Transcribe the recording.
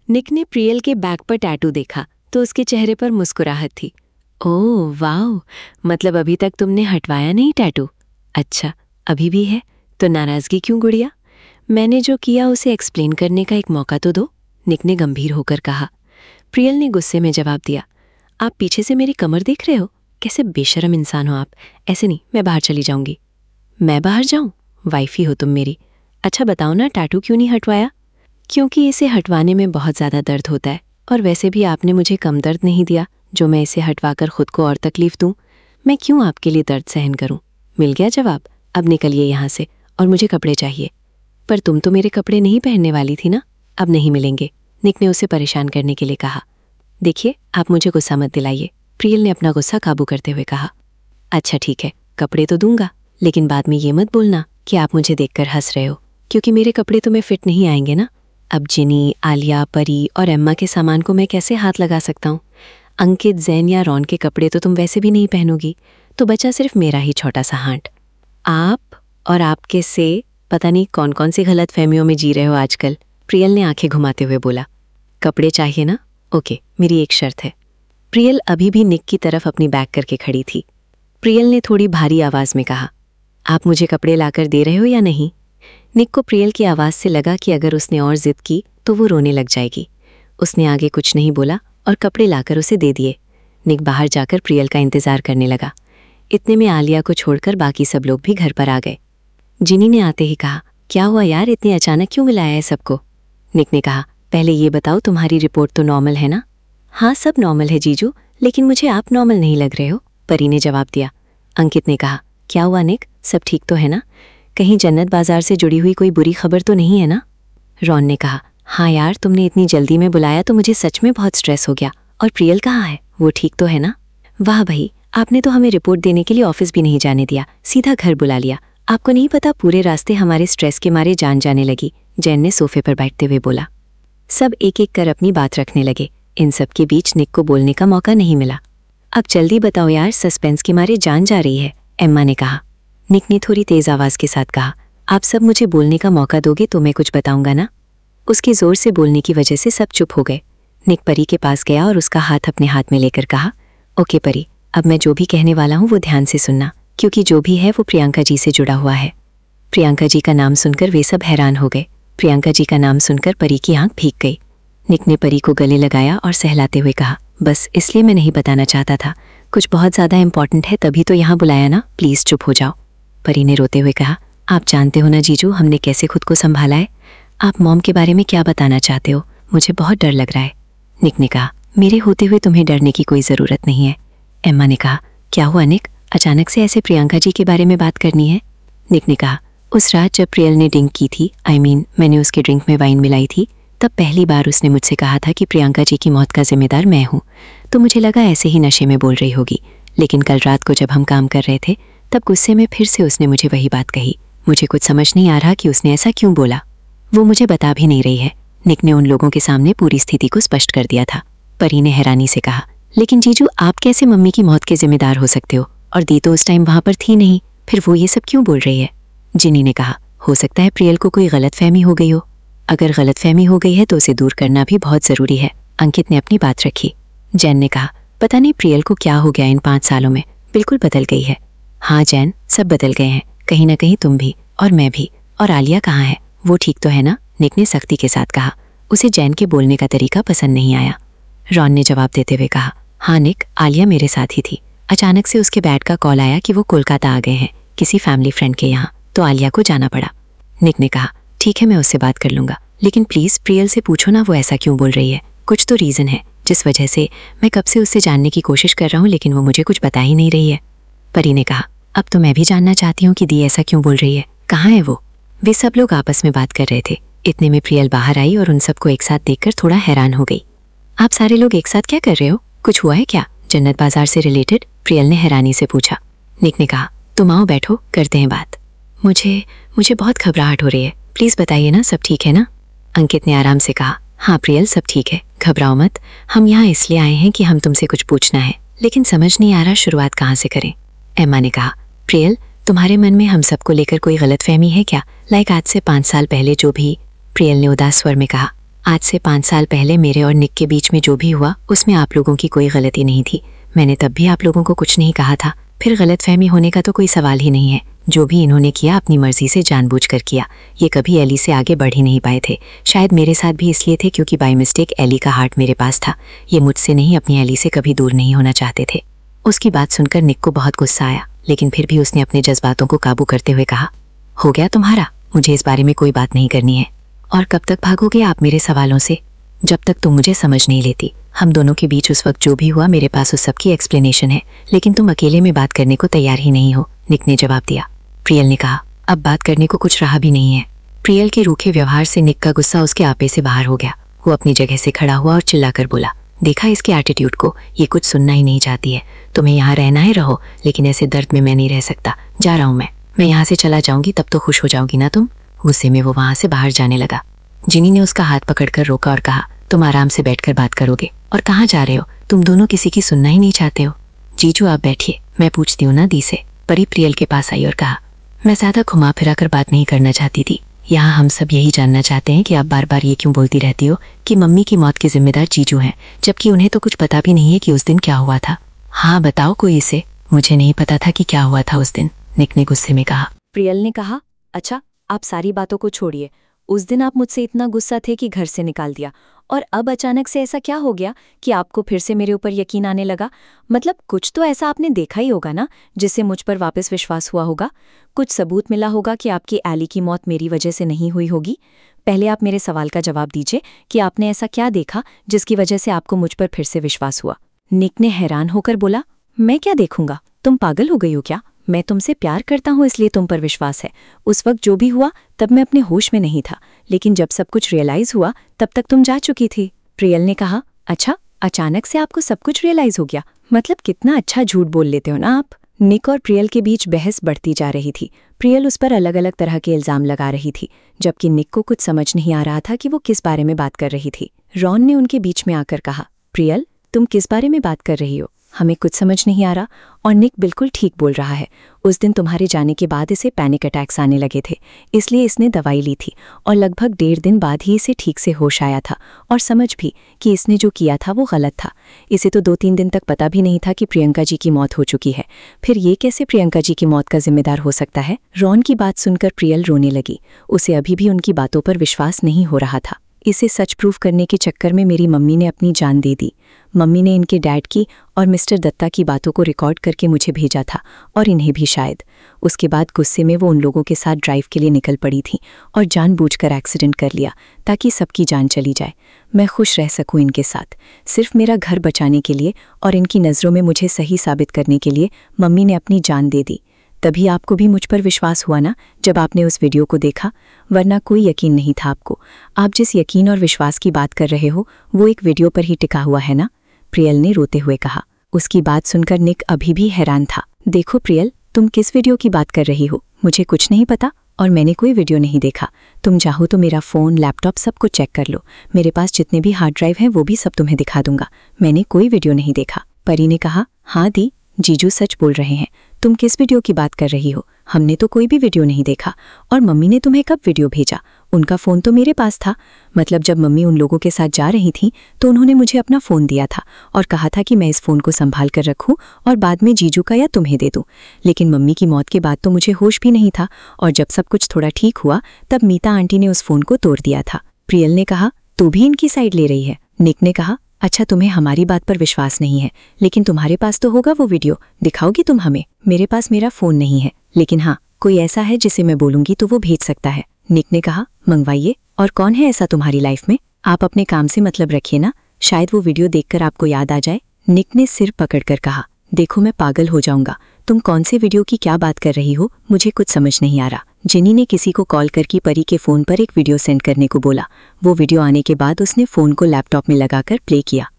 निक ने प्रियल के बैक पर टैटू देखा तो उसके चेहरे पर मुस्कुराहट थी। ओह वाओ, मतलब अभी तक तुमने हटवाया नहीं टैटू? अच्छा, अभी भी है तो नाराज़गी क्यों गुड़िया? मैंने जो किया उसे एक्सप्लेन करने का एक मौका तो दो, निक ने गंभीर होकर कहा। प्रियल ने गुस्से में जवाब दिया, आप पीछे से मेरी कमर देख रहे हो? कैसे बेशर्म इंसान हो आप। ऐसे नहीं, मैं बाहर चली जाऊंगी। मैं बाहर जाऊं? वाइफी हो तुम मेरी। अच्छा बताओ ना, टैटू क्यों नहीं हटवाया? क्योंकि इसे हटवाने में बहुत ज़्यादा दर्द होता है, और वैसे भी आपने मुझे कम दर्द नहीं दिया जो मैं इसे हटवाकर खुद को और तकलीफ दूं। मैं क्यों आपके लिए दर्द सहन करूं? मिल गया जवाब। अब निकलिए यहाँ से, और मुझे कपड़े चाहिए। पर तुम तो मेरे कपड़े नहीं पहनने वाली थी ना। अब नहीं मिलेंगे, निक ने उसे परेशान करने के लिए कहा। देखिए, आप मुझे गुस्सा मत दिलाइए, प्रियल ने अपना गुस्सा काबू करते हुए कहा। अच्छा ठीक है, कपड़े तो दूंगा, लेकिन बाद में ये मत बोलना कि आप मुझे देखकर हंस रहे हो, क्योंकि मेरे कपड़े तुम्हें फिट नहीं आएंगे ना। अब जिनी, आलिया, परी और एम्मा के सामान को मैं कैसे हाथ लगा सकता हूँ? अंकित, जैन या रॉन के कपड़े तो तुम वैसे भी नहीं पहनोगी, तो बचा सिर्फ मेरा ही छोटा सा हांट। आप और आपके से पता नहीं कौन कौन सी गलत फहमियों में जी रहे हो आजकल, प्रियल ने आंखें घुमाते हुए बोला। कपड़े चाहिए ना? ओके, मेरी एक शर्त है। प्रियल अभी भी निक की तरफ अपनी बैक करके खड़ी थी। प्रियल ने थोड़ी भारी आवाज में कहा, आप मुझे कपड़े लाकर दे रहे हो या नहीं? निक को प्रियल की आवाज़ से लगा कि अगर उसने और जिद की तो वो रोने लग जाएगी। उसने आगे कुछ नहीं बोला और कपड़े लाकर उसे दे दिए। निक बाहर जाकर प्रियल का इंतज़ार करने लगा। इतने में आलिया को छोड़कर बाकी सब लोग भी घर पर आ गए। जिनी ने आते ही कहा, क्या हुआ यार, इतने अचानक क्यों मिलाया है सबको? निक ने कहा, पहले ये बताओ, तुम्हारी रिपोर्ट तो नॉर्मल है ना? हाँ, सब नॉर्मल है जीजू, लेकिन मुझे आप नॉर्मल नहीं लग रहे हो, परी ने जवाब दिया। अंकित ने कहा, क्या हुआ निक, सब ठीक तो है ना? कहीं जन्नत बाजार से जुड़ी हुई कोई बुरी खबर तो नहीं है ना? रॉन ने कहा, हाँ यार, तुमने इतनी जल्दी में बुलाया तो मुझे सच में बहुत स्ट्रेस हो गया। और प्रियल कहाँ है, वो ठीक तो है ना? वाह भाई, आपने तो हमें रिपोर्ट देने के लिए ऑफिस भी नहीं जाने दिया, सीधा घर बुला लिया। आपको नहीं पता, पूरे रास्ते हमारे स्ट्रेस के मारे जान जाने लगी, जैन ने सोफे पर बैठते हुए बोला। सब एक एक कर अपनी बात रखने लगे। इन सब के बीच निक को बोलने का मौका नहीं मिला। अब जल्दी बताओ यार, सस्पेंस के मारे जान जा रही है, एम्मा ने कहा। निक ने थोड़ी तेज आवाज के साथ कहा, आप सब मुझे बोलने का मौका दोगे तो मैं कुछ बताऊंगा ना? उसके जोर से बोलने की वजह से सब चुप हो गए। निक परी के पास गया और उसका हाथ अपने हाथ में लेकर कहा, ओके परी, अब मैं जो भी कहने वाला हूँ वो ध्यान से सुनना, क्योंकि जो भी है वो प्रियंका जी से जुड़ा हुआ है। प्रियंका जी का नाम सुनकर वे सब हैरान हो गए। प्रियंका जी का नाम सुनकर परी की आंख भीग गई। निक ने परी को गले लगाया और सहलाते हुए कहा, बस इसलिए मैं नहीं बताना चाहता था, कुछ बहुत ज़्यादा इंपॉर्टेंट है तभी तो यहाँ बुलाया ना, प्लीज़ चुप हो जाओ। परी ने रोते हुए कहा, आप जानते हो ना जीजू, हमने कैसे खुद को संभाला है। आप मॉम के बारे में क्या बताना चाहते हो? मुझे बहुत डर लग रहा है। निक ने कहा, मेरे होते हुए तुम्हें डरने की कोई ज़रूरत नहीं है। एम्मा ने कहा, क्या हुआ निक, अचानक से ऐसे प्रियंका जी के बारे में बात करनी है? निक ने कहा, उस रात जब प्रियल ने ड्रिंक की थी, मैंने उसके ड्रिंक में वाइन मिलाई थी, तब पहली बार उसने मुझसे कहा था कि प्रियंका जी की मौत का जिम्मेदार मैं हूँ। तो मुझे लगा ऐसे ही नशे में बोल रही होगी, लेकिन कल रात को जब हम काम कर रहे थे तब गुस्से में फिर से उसने मुझे वही बात कही। मुझे कुछ समझ नहीं आ रहा कि उसने ऐसा क्यों बोला। वो मुझे बता भी नहीं रही है। निक ने उन लोगों के सामने पूरी स्थिति को स्पष्ट कर दिया था। परी ने हैरानी से कहा, लेकिन जीजू, आप कैसे मम्मी की मौत के जिम्मेदार हो सकते हो? और दी तो उस टाइम वहाँ पर थी नहीं, फिर वो ये सब क्यों बोल रही है? जिनी ने कहा, हो सकता है प्रियल को कोई गलतफहमी हो गई हो। अगर गलतफहमी हो गई है तो उसे दूर करना भी बहुत ज़रूरी है। अंकित ने अपनी बात रखी। जैन ने कहा, पता नहीं प्रियल को क्या हो गया, इन 5 सालों में बिल्कुल बदल गई है। हाँ जैन, सब बदल गए हैं, कहीं ना कहीं तुम भी और मैं भी। और आलिया कहाँ है, वो ठीक तो है ना? निक ने सख्ती के साथ कहा। उसे जैन के बोलने का तरीका पसंद नहीं आया। रॉन ने जवाब देते हुए कहा, हाँ निक, आलिया मेरे साथ ही थी। अचानक से उसके डैड का कॉल आया कि वो कोलकाता आ गए हैं किसी फैमिली फ्रेंड के यहाँ, तो आलिया को जाना पड़ा। निक ने कहा, ठीक है, मैं उससे बात कर लूँगा, लेकिन प्लीज़ प्रियल से पूछो ना वो ऐसा क्यों बोल रही है। कुछ तो रीज़न है जिस वजह से मैं कब से उससे जानने की कोशिश कर रहा हूँ, लेकिन वो मुझे कुछ बता ही नहीं रही है। परी ने कहा, अब तो मैं भी जानना चाहती हूँ कि दी ऐसा क्यों बोल रही है, कहाँ है वो? वे सब लोग आपस में बात कर रहे थे। इतने में प्रियल बाहर आई और उन सबको एक साथ देखकर थोड़ा हैरान हो गई। आप सारे लोग एक साथ क्या कर रहे हो? कुछ हुआ है क्या, जन्नत बाजार से रिलेटेड? प्रियल ने हैरानी से पूछा। निक ने कहा, तुम आओ बैठो, करते हैं बात। मुझे बहुत घबराहट हो रही है, प्लीज़ बताइए ना, सब ठीक है ना? अंकित ने आराम से कहा, हाँ प्रियल, सब ठीक है, घबराओ मत। हम यहाँ इसलिए आए हैं कि हम तुमसे कुछ पूछना है, लेकिन समझ नहीं आ रहा शुरुआत कहाँ से करें। एम्मा ने कहा, प्रियल, तुम्हारे मन में हम सबको लेकर कोई गलतफहमी है क्या? लाइक आज से 5 साल पहले जो भी। प्रियल ने उदास स्वर में कहा, आज से 5 साल पहले मेरे और निक के बीच में जो भी हुआ उसमें आप लोगों की कोई गलती नहीं थी। मैंने तब भी आप लोगों को कुछ नहीं कहा था। फिर गलतफहमी होने का तो कोई सवाल ही नहीं है। जो भी इन्होंने किया अपनी मर्जी से जानबूझकर किया। ये कभी एली से आगे बढ़ ही नहीं पाए थे। शायद मेरे साथ भी इसलिए थे क्योंकि बाय मिस्टेक एली का हार्ट मेरे पास था। ये मुझसे नहीं अपनी एली से कभी दूर नहीं होना चाहते थे। उसकी बात सुनकर निक को बहुत गुस्सा आया, लेकिन फिर भी उसने अपने जज्बातों को काबू करते हुए कहा, हो गया तुम्हारा, मुझे इस बारे में कोई बात नहीं करनी है। और कब तक भागोगे आप मेरे सवालों से? जब तक तुम मुझे समझ नहीं लेती। हम दोनों के बीच उस वक्त जो भी हुआ मेरे पास उस सब की एक्सप्लेनेशन है, लेकिन तुम अकेले में बात करने को तैयार ही नहीं हो, निक ने जवाब दिया। प्रियल ने कहा, अब बात करने को कुछ रहा भी नहीं है। प्रियल के रूखे व्यवहार से निक का गुस्सा उसके आपे से बाहर हो गया। वो अपनी जगह से खड़ा हुआ और चिल्लाकर बोला, देखा इसके एटीट्यूड को, ये कुछ सुनना ही नहीं चाहती है। तुम्हें यहाँ रहना है रहो, लेकिन ऐसे दर्द में मैं नहीं रह सकता। जा रहा हूँ मैं यहाँ से चला जाऊंगी, तब तो खुश हो जाओगी ना तुम। गुस्से में वो वहां से बाहर जाने लगा। जिनी ने उसका हाथ पकड़कर रोका और कहा, तुम आराम से बैठकर बात करोगे? और कहाँ जा रहे हो? तुम दोनों किसी की सुनना ही नहीं चाहते हो। जीजू आप बैठिए, मैं पूछती हूँ ना दी से। परी प्रियल के पास आई और कहा, मैं ज्यादा घुमा फिरा कर बात नहीं करना चाहती थी। यहाँ हम सब यही जानना चाहते हैं कि आप बार बार ये क्यों बोलती रहती हो कि मम्मी की मौत के जिम्मेदार जीजू हैं, जबकि उन्हें तो कुछ पता भी नहीं है कि उस दिन क्या हुआ था। हाँ बताओ कोई इसे। मुझे नहीं पता था कि क्या हुआ था उस दिन, निक ने गुस्से में कहा। प्रियल ने कहा, अच्छा आप सारी बातों को छोड़िए। उस दिन आप मुझसे इतना गुस्सा थे कि घर से निकाल दिया, और अब अचानक से ऐसा क्या हो गया कि आपको फिर से मेरे ऊपर यकीन आने लगा? मतलब कुछ तो ऐसा आपने देखा ही होगा ना जिससे मुझ पर वापस विश्वास हुआ होगा। कुछ सबूत मिला होगा कि आपकी एली की मौत मेरी वजह से नहीं हुई होगी। पहले आप मेरे सवाल का जवाब दीजिए कि आपने ऐसा क्या देखा जिसकी वजह से आपको मुझ पर फिर से विश्वास हुआ। निक ने हैरान होकर बोला, मैं क्या देखूंगा? तुम पागल हो गई हो क्या? मैं तुमसे प्यार करता हूँ इसलिए तुम पर विश्वास है। उस वक्त जो भी हुआ तब मैं अपने होश में नहीं था, लेकिन जब सब कुछ रियलाइज हुआ तब तक तुम जा चुकी थी। प्रियल ने कहा, अच्छा अचानक से आपको सब कुछ रियलाइज हो गया? मतलब कितना अच्छा झूठ बोल लेते हो ना आप। निक और प्रियल के बीच बहस बढ़ती जा रही थी। प्रियल उस पर अलग अलग तरह के इल्जाम लगा रही थी, जबकि निक को कुछ समझ नहीं आ रहा था कि वो किस बारे में बात कर रही थी। रॉन ने उनके बीच में आकर कहा, प्रियल तुम किस बारे में बात कर रही हो? हमें कुछ समझ नहीं आ रहा। और निक बिल्कुल ठीक बोल रहा है। उस दिन तुम्हारे जाने के बाद इसे पैनिक अटैक्स आने लगे थे, इसलिए इसने दवाई ली थी और लगभग 1.5 दिन बाद ही इसे ठीक से होश आया था और समझ भी कि इसने जो किया था वो गलत था। इसे तो 2-3 दिन तक पता भी नहीं था कि प्रियंका जी की मौत हो चुकी है। फिर ये कैसे प्रियंका जी की मौत का जिम्मेदार हो सकता है? रॉन की बात सुनकर प्रियल रोने लगी। उसे अभी भी उनकी बातों पर विश्वास नहीं हो रहा था। इसे सच प्रूफ करने के चक्कर में मेरी मम्मी ने अपनी जान दे दी। मम्मी ने इनके डैड की और मिस्टर दत्ता की बातों को रिकॉर्ड करके मुझे भेजा था, और इन्हें भी शायद। उसके बाद गुस्से में वो उन लोगों के साथ ड्राइव के लिए निकल पड़ी थी और जानबूझकर एक्सीडेंट कर लिया ताकि सबकी जान चली जाए। मैं खुश रह सकूं इनके साथ। सिर्फ मेरा घर बचाने के लिए और इनकी नज़रों में मुझे सही साबित करने के लिए मम्मी ने अपनी जान दे दी। तभी आपको भी मुझ पर विश्वास हुआ ना जब आपने उस वीडियो को देखा, वरना कोई यकीन नहीं था आपको। आप जिस यकीन और विश्वास की बात कर रहे हो वो एक वीडियो पर ही टिका हुआ है ना? प्रियल ने रोते हुए कहा। उसकी बात सुनकर निक अभी भी हैरान था। देखो प्रियल, तुम किस वीडियो की बात कर रही हो? मुझे कुछ नहीं पता और मैंने कोई वीडियो नहीं देखा। तुम चाहो तो मेरा फ़ोन, लैपटॉप सब कुछ चेक कर लो। मेरे पास जितने भी हार्ड ड्राइव हैं वो भी सब तुम्हें दिखा दूंगा। मैंने कोई वीडियो नहीं देखा। परी ने कहा, हाँ दी, जीजू सच बोल रहे हैं। तुम किस वीडियो की बात कर रही हो? हमने तो कोई भी वीडियो नहीं देखा। और मम्मी ने तुम्हें कब वीडियो भेजा? उनका फ़ोन तो मेरे पास था। मतलब जब मम्मी उन लोगों के साथ जा रही थी तो उन्होंने मुझे अपना फ़ोन दिया था और कहा था कि मैं इस फ़ोन को संभाल कर रखूं और बाद में जीजू का या तुम्हें दे दूं। लेकिन मम्मी की मौत के बाद तो मुझे होश भी नहीं था, और जब सब कुछ थोड़ा ठीक हुआ तब मीता आंटी ने उस फ़ोन को तोड़ दिया था। प्रियल ने कहा, तू भी इनकी साइड ले रही है? निक ने कहा, अच्छा तुम्हें हमारी बात पर विश्वास नहीं है, लेकिन तुम्हारे पास तो होगा वो वीडियो, दिखाओगी तुम हमें? मेरे पास मेरा फ़ोन नहीं है, लेकिन हाँ कोई ऐसा है जिसे मैं बोलूंगी तो वो भेज सकता है। निक ने कहा, मंगवाइए। और कौन है ऐसा तुम्हारी लाइफ में? आप अपने काम से मतलब रखिए ना, शायद वो वीडियो देखकर आपको याद आ जाए। निक ने सिर पकड़कर कहा, देखो मैं पागल हो जाऊंगा। तुम कौन से वीडियो की क्या बात कर रही हो? मुझे कुछ समझ नहीं आ रहा। जिनी ने किसी को कॉल करके परी के फ़ोन पर एक वीडियो सेंड करने को बोला। वो वीडियो आने के बाद उसने फ़ोन को लैपटॉप में लगाकर प्ले किया।